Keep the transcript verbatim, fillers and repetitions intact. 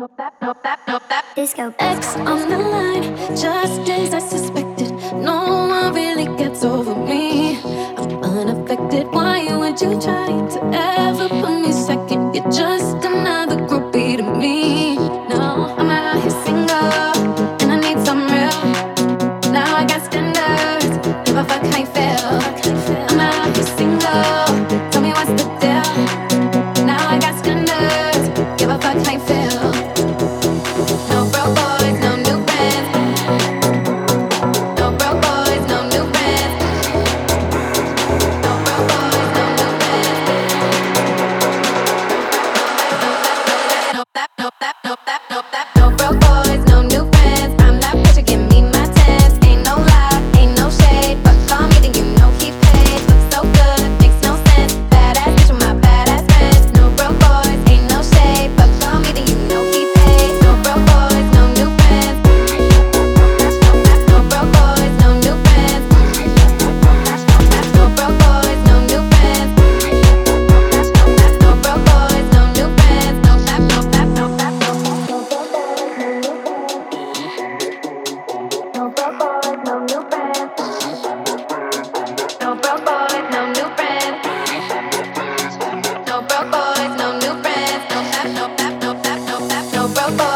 Disco X on the line, just as I suspected. No one really gets over me. I'm unaffected. Why would you try to ever put me second? You're just another groupie to me. No, I'm out here single, and I need some real. Now I got standards. Give a fuck how you feel. I'm out here single. Tell me what's the deal. Now I got standards. Give a fuck how you feel. No broke boys, no new friends. No broke boys, no new friends. No broke boys, no new friends. No that, no that, no that, no that. No broke boys, no new friends. I'm that bitch, you give me my tens. Ain't no lie, ain't no shade, but call me, then you know he paid. Looks so good, makes no sense. Badass bitch with my badass friends. No broke boys, ain't no shade, but call me, then you know he paid. No broke boys, no new friends. No broke boys, no new friends. No broke boys, no new friends. No broke boys, no new friends. No tap, no tap, no tap, no No broke boys, no new friends. No broke boys, no new friends. No broke boys, no new friends. No tap, no tap, no tap, no tap, no broke boys.